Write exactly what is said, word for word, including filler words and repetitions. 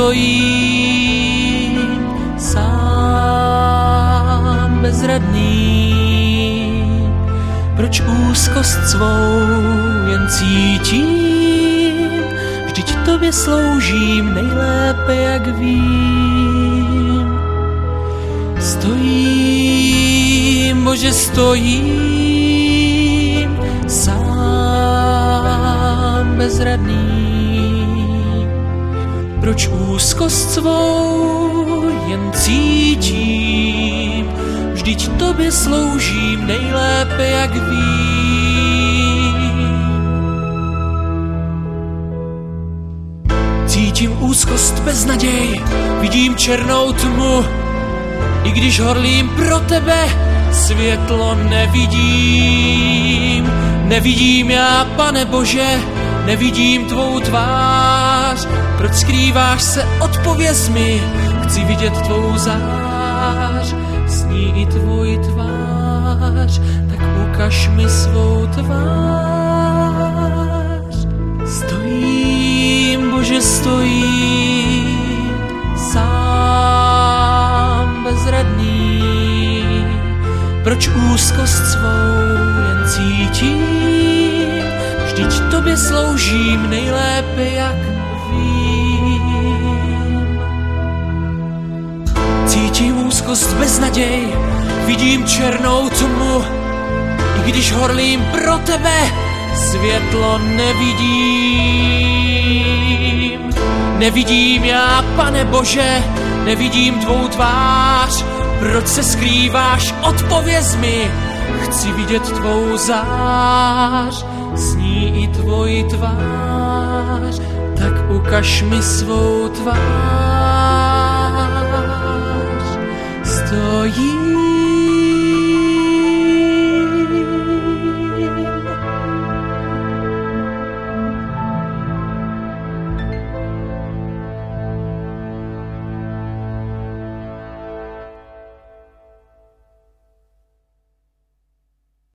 stojím sám bezradný? Proč úzkost svou jen cítím? Vždyť tobě sloužím nejlépe, jak vím. Stojím, Bože, stojím sám bezradný. Proč úzkost svou jen cítím? Vždyť tobě sloužím nejlépe, jak vím. Cítím úzkost, beznaděj, vidím černou tmu. I když horlím pro tebe, světlo nevidím. Nevidím já, Pane Bože, nevidím tvou tvář. Proč skrýváš se, odpověz mi, chci vidět tvou zář. Sní i tvoji tvář, tak ukaž mi svou tvář. Stojím, Bože, stojím sám bezradný. Proč úzkost svou jen cítím? Vždyť tobě sloužím nejlépe, jak vím. Cítím úzkost, beznaděj, vidím černou tmu. I když horlím pro tebe, světlo nevidím. Nevidím já, Pane Bože, nevidím tvou tvář. Proč se skrýváš, odpověz mi, chci vidět tvou zář. Sní i tvoji tvář, tak ukaž mi svou tvář. Stojím